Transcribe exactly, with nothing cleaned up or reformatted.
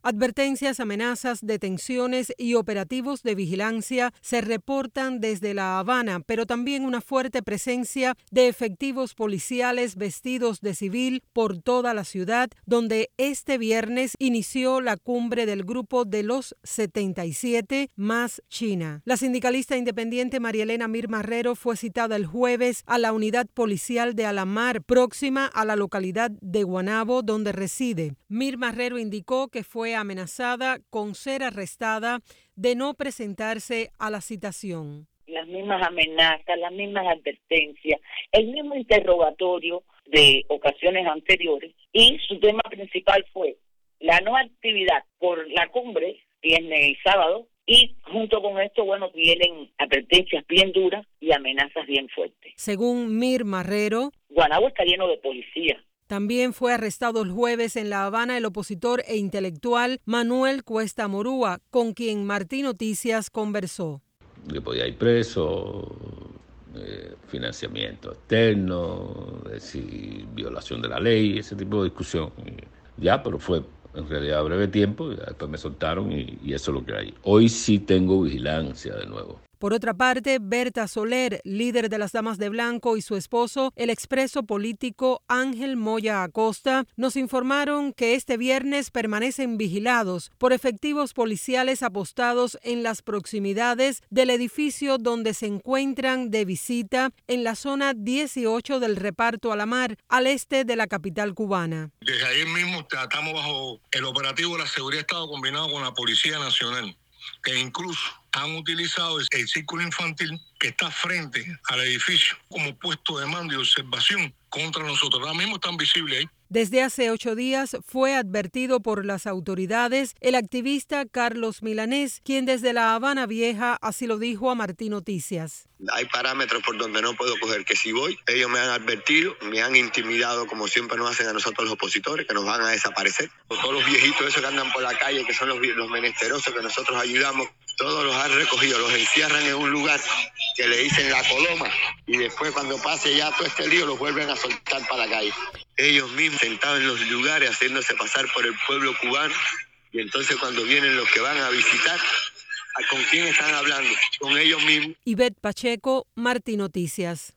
Advertencias, amenazas, detenciones y operativos de vigilancia se reportan desde La Habana, pero también una fuerte presencia de efectivos policiales vestidos de civil por toda la ciudad, donde este viernes inició la cumbre del Grupo de los setenta y siete más China. La sindicalista independiente María Elena Mir Marrero fue citada el jueves a la unidad policial de Alamar, próxima a la localidad de Guanabo, donde reside. Mir Marrero indicó que fue amenazada con ser arrestada de no presentarse a la citación. Las mismas amenazas, las mismas advertencias, el mismo interrogatorio de ocasiones anteriores, y su tema principal fue la no actividad por la cumbre, viernes y sábado, y junto con esto, bueno, vienen advertencias bien duras y amenazas bien fuertes. Según Mir Marrero, Guanabo está lleno de policías. También fue arrestado el jueves en La Habana el opositor e intelectual Manuel Cuesta Morúa, con quien Martín Noticias conversó. Que podía ir preso, eh, financiamiento externo, decir, violación de la ley, ese tipo de discusión. Ya, pero fue en realidad a breve tiempo, y después me soltaron y, y eso es lo que hay. Hoy sí tengo vigilancia de nuevo. Por otra parte, Berta Soler, líder de las Damas de Blanco, y su esposo, el expreso político Ángel Moya Acosta, nos informaron que este viernes permanecen vigilados por efectivos policiales apostados en las proximidades del edificio donde se encuentran de visita en la zona dieciocho del reparto Alamar, al este de la capital cubana. Desde ayer mismo estamos bajo el operativo de la Seguridad de Estado combinado con la Policía Nacional, que incluso han utilizado el, el círculo infantil que está frente al edificio como puesto de mando y observación contra nosotros. Ahora mismo están visibles ahí. Desde hace ocho días fue advertido por las autoridades el activista Carlos Milanés, quien desde La Habana Vieja así lo dijo a Martín Noticias. Hay parámetros por donde no puedo coger, que si voy, ellos me han advertido, me han intimidado como siempre nos hacen a nosotros los opositores, que nos van a desaparecer. Todos los viejitos esos que andan por la calle, que son los, los menesterosos que nosotros ayudamos, todos los han recogido, los encierran en un lugar que le dicen la Coloma y después cuando pase ya todo este lío los vuelven a soltar para la calle. Ellos mismos sentados en los lugares haciéndose pasar por el pueblo cubano y entonces cuando vienen los que van a visitar, ¿con quién están hablando? Con ellos mismos. Ivette Pacheco, Martín Noticias.